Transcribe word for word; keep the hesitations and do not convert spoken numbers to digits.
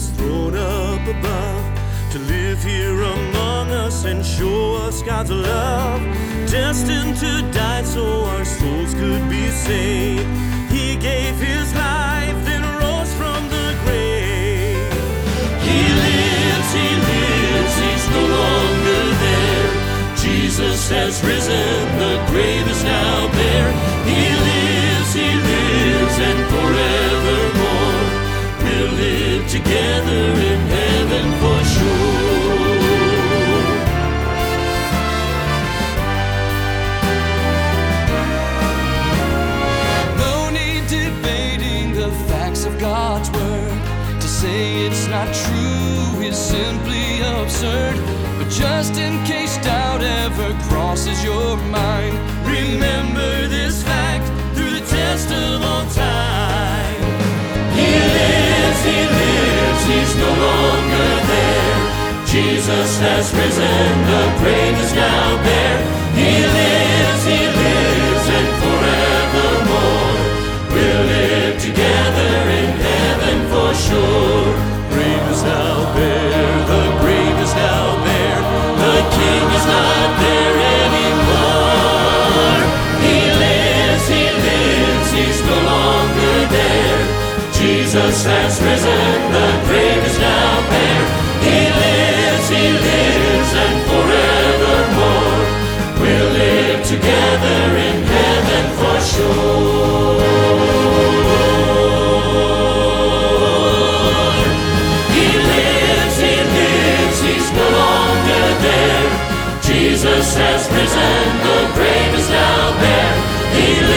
his throne up above, to live here among us and show us God's love, destined to die so our souls could be saved. He gave his life, then rose from the grave. He lives, he lives, he's no longer there. Jesus has risen, the grave is now bare. He lives, he lives, and forevermore we'll live together in heaven for sure. No need debating the facts of God's word. To say it's not true is simply absurd. But just in case doubt ever crosses your mind, remember this fact through the test of all time. He lives, he lives, he's no longer there. Jesus has risen, the grave is now bare. He lives, he lives, and forevermore we'll live together in heaven for sure. Grave is now bare, the grave is now bare. The King is not there anymore. He lives, he lives, he's no longer there. Jesus has risen, the grave is now bare. He lives, he lives, and forevermore we'll live together in heaven for sure. He lives, he lives, he's no longer there. Jesus has risen, the grave is now bare. He